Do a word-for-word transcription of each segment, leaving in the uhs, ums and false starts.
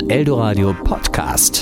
Eldoradio Podcast.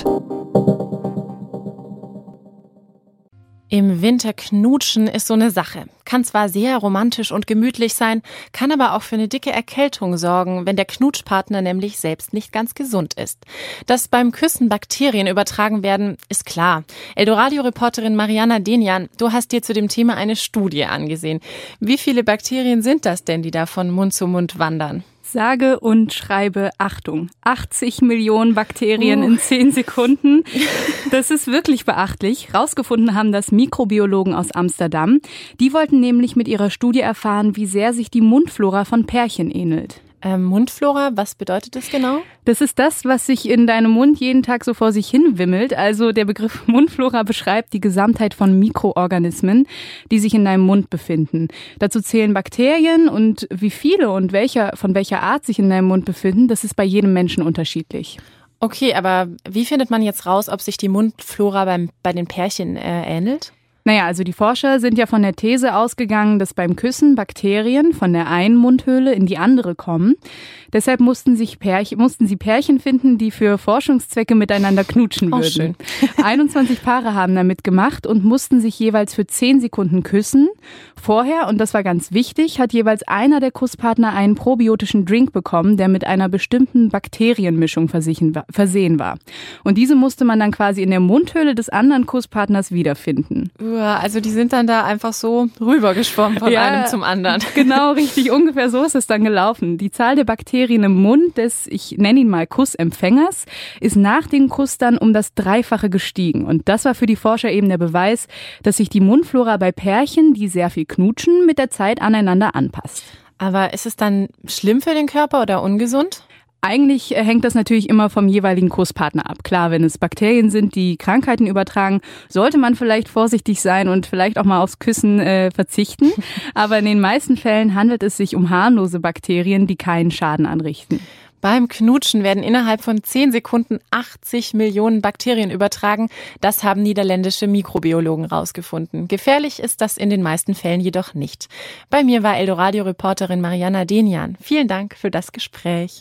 Im Winter knutschen ist so eine Sache. Kann zwar sehr romantisch und gemütlich sein, kann aber auch für eine dicke Erkältung sorgen, wenn der Knutschpartner nämlich selbst nicht ganz gesund ist. Dass beim Küssen Bakterien übertragen werden, ist klar. Eldoradio-Reporterin Mariana Denian, du hast dir zu dem Thema eine Studie angesehen. Wie viele Bakterien sind das denn, die da von Mund zu Mund wandern? Sage und schreibe Achtung, achtzig Millionen Bakterien uh. in zehn Sekunden. Das ist wirklich beachtlich. Rausgefunden haben das Mikrobiologen aus Amsterdam. Die wollten nämlich mit ihrer Studie erfahren, wie sehr sich die Mundflora von Pärchen ähnelt. Ähm, Mundflora, was bedeutet das genau? Das ist das, was sich in deinem Mund jeden Tag so vor sich hin wimmelt. Also der Begriff Mundflora beschreibt die Gesamtheit von Mikroorganismen, die sich in deinem Mund befinden. Dazu zählen Bakterien und wie viele und welcher, von welcher Art sich in deinem Mund befinden, das ist bei jedem Menschen unterschiedlich. Okay, aber wie findet man jetzt raus, ob sich die Mundflora beim, bei den Pärchen äh, ähnelt? Naja, also die Forscher sind ja von der These ausgegangen, dass beim Küssen Bakterien von der einen Mundhöhle in die andere kommen. Deshalb mussten, sich Pärchen, mussten sie Pärchen finden, die für Forschungszwecke miteinander knutschen würden. Oh, schön. einundzwanzig Paare haben damit gemacht und mussten sich jeweils für zehn Sekunden küssen. Vorher, und das war ganz wichtig, hat jeweils einer der Kusspartner einen probiotischen Drink bekommen, der mit einer bestimmten Bakterienmischung versehen war. Und diese musste man dann quasi in der Mundhöhle des anderen Kusspartners wiederfinden. Also die sind dann da einfach so rübergeschwommen von ja, einem zum anderen. Genau, richtig. Ungefähr so ist es dann gelaufen. Die Zahl der Bakterien im Mund des, ich nenne ihn mal Kussempfängers, ist nach dem Kuss dann um das Dreifache gestiegen. Und das war für die Forscher eben der Beweis, dass sich die Mundflora bei Pärchen, die sehr viel knutschen, mit der Zeit aneinander anpasst. Aber ist es dann schlimm für den Körper oder ungesund? Eigentlich hängt das natürlich immer vom jeweiligen Kusspartner ab. Klar, wenn es Bakterien sind, die Krankheiten übertragen, sollte man vielleicht vorsichtig sein und vielleicht auch mal aufs Küssen äh, verzichten. Aber in den meisten Fällen handelt es sich um harmlose Bakterien, die keinen Schaden anrichten. Beim Knutschen werden innerhalb von zehn Sekunden achtzig Millionen Bakterien übertragen. Das haben niederländische Mikrobiologen rausgefunden. Gefährlich ist das in den meisten Fällen jedoch nicht. Bei mir war Eldoradio-Reporterin Mariana Denian. Vielen Dank für das Gespräch.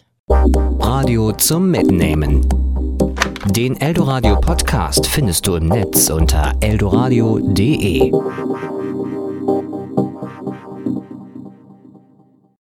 Radio zum Mitnehmen. Den Eldoradio Podcast findest du im Netz unter eldoradio punkt de.